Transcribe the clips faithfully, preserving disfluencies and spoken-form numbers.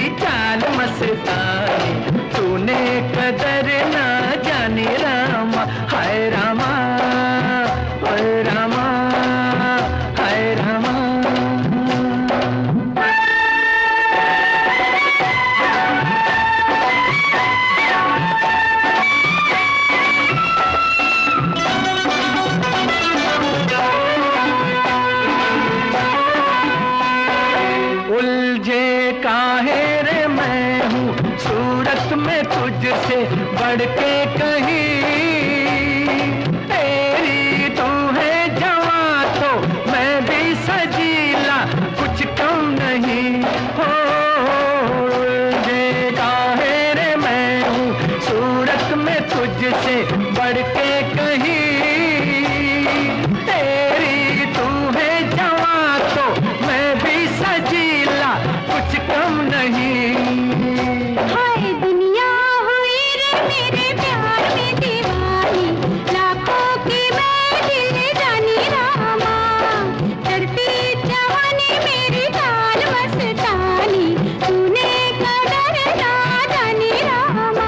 चाल मस्तानी, तूने कदर ना जानी रामा, हाय रामा, हाय रामा, हाय रामा। उलझे काहे रे मैं हूँ सूरत में तुझसे बढ़ के कहीं, तेरी तू है जवां तो मैं भी सजीला, कुछ कम नहीं हो। उलझे काहे रे मैं हूँ सूरत में तुझसे बढ़ के कहीं, तेरी तू है जवां तो मैं भी सजीला, कुछ कम नहीं। हाय दुनिया हुई रे मेरे प्यार में दीवानी, लाखों की मैं दिल जानी रामा, चढ़ती जवानी मेरी चाल मस्तानी, तूने कदर ना जानी रामा।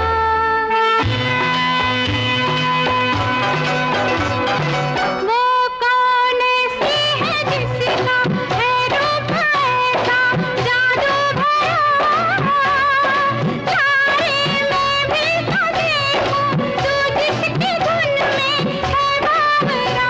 वो कौन सी है जिसका है रूप ऐसा जादू भरा, तारे में भी तो देखूं तू जिसकी धुन में है बावरा।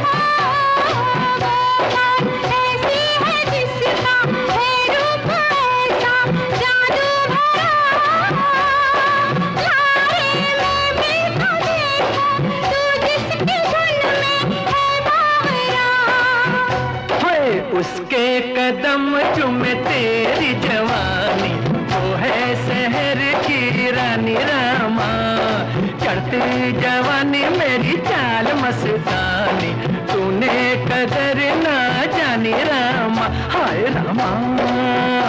वो कौन ऐसी है जिसका है रूप ऐसा जादू भरा, तारे में भी तो देखूं तू जिसकी धुन में है बावरा। हाय उसके कदम चूमे तेरी जवानी, वो है शहर की रानी रामा, चढ़ती जवानी मेरी चाल मस्तानी, तूने कदर ना जानी रामा, हाय रामा।